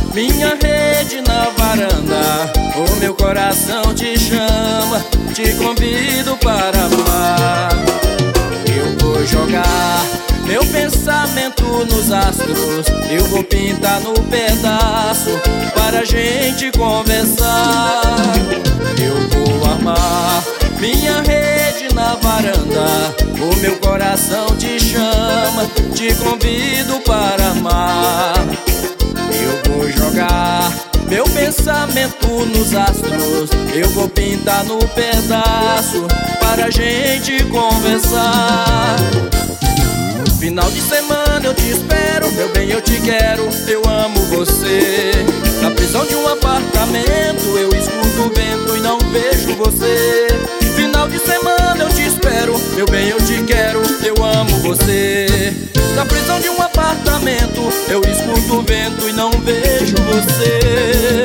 minha rede na varanda. O meu coração te chama, te convido para amar. Eu vou jogar meu pensamento nos astros, eu vou pintar no pedaço para a gente conversar. Eu vou amar minha rede na varanda. O meu coração te chama, te convido para amar. Eu vou jogar meu pensamento nos astros, eu vou pintar no pedaço para a gente conversar. Final de semana eu te espero, meu bem, eu te quero, eu amo você. Na prisão de um apartamento eu escuto o vento e não vejo você. Final de semana eu te espero, meu bem, eu te quero, eu amo você. Na prisão de um apartamento eu escuto o vento e não vejo você.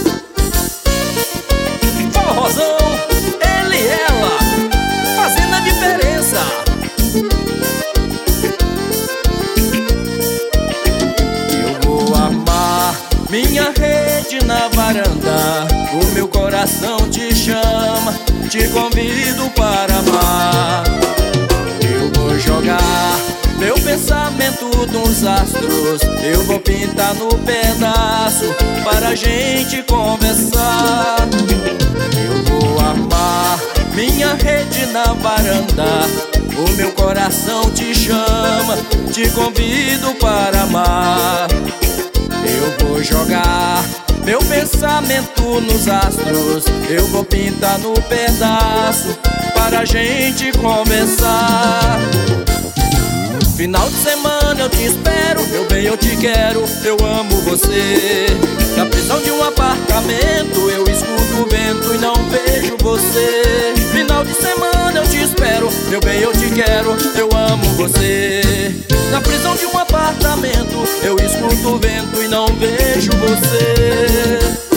Forrozão, ele e ela, fazendo a diferença. Minha rede na varanda, o meu coração te chama, te convido para amar. Eu vou jogar meu pensamento nos astros, eu vou pintar no pedaço para a gente conversar. Eu vou amar minha rede na varanda, o meu coração te chama, te convido para amar. Eu vou jogar meu pensamento nos astros, eu vou pintar no pedaço para a gente conversar. Final de semana eu te espero, meu bem, eu te quero, eu amo você. Na prisão de um apartamento eu escuto o vento e não vejo você. Final de semana eu te espero, meu bem, eu te quero, eu amo você. Na prisão de um apartamento eu escuto o vento e não vejo você.